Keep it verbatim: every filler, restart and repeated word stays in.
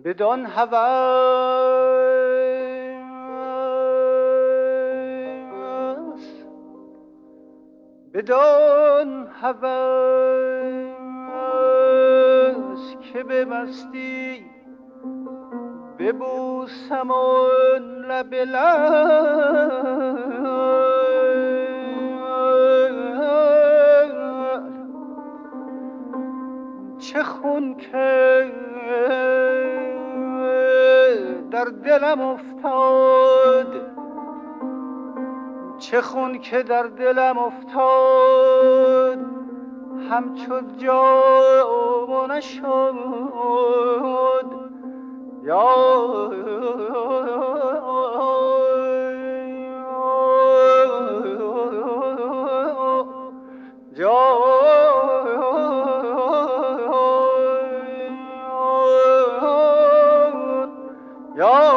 بدان هوس بدان هوس که به مستی ببوسم آن لب لعل چه خون که در دلم افتاد چه خون که در دلم افتاد همچو جام نشد یا یا